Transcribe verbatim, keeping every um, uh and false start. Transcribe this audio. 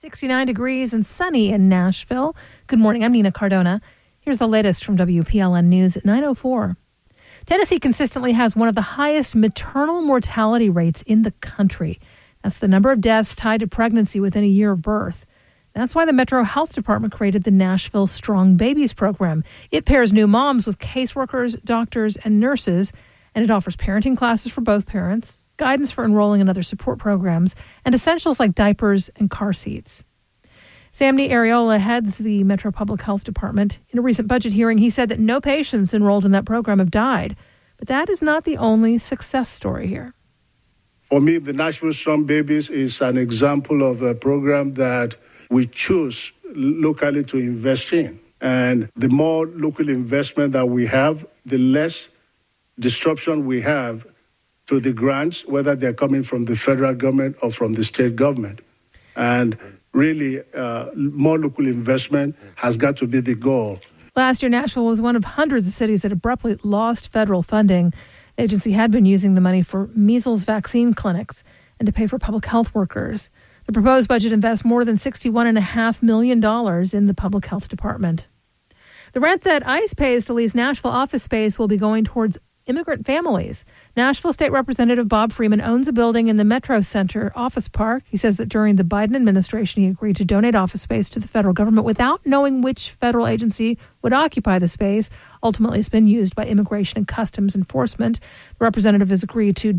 sixty-nine degrees and sunny in Nashville. Good morning. I'm Nina Cardona. Here's the latest from W P L N News at nine oh four. Tennessee consistently has one of the highest maternal mortality rates in the country. That's the number of deaths tied to pregnancy within a year of birth. That's why the Metro Health Department created the Nashville Strong Babies program. It pairs new moms with caseworkers, doctors, and nurses, and it offers parenting classes for both parents, guidance for enrolling in other support programs, and essentials like diapers and car seats. Sammy Areola heads the Metro Public Health Department. In a recent budget hearing, he said that no patients enrolled in that program have died. But that is not the only success story here. For me, the Nashville Strong Babies is an example of a program that we choose locally to invest in. And the more local investment that we have, the less disruption we have to the grants, whether they're coming from the federal government or from the state government. And really, uh, more local investment has got to be the goal. Last year, Nashville was one of hundreds of cities that abruptly lost federal funding. The agency had been using the money for measles vaccine clinics and to pay for public health workers. The proposed budget invests more than sixty-one point five million dollars in the public health department. The rent that ICE pays to lease Nashville office space will be going towards immigrant families. Nashville State Representative Bob Freeman owns a building in the Metro Center Office Park. He says that during the Biden administration, he agreed to donate office space to the federal government without knowing which federal agency would occupy the space. Ultimately, it's been used by Immigration and Customs Enforcement. The representative has agreed to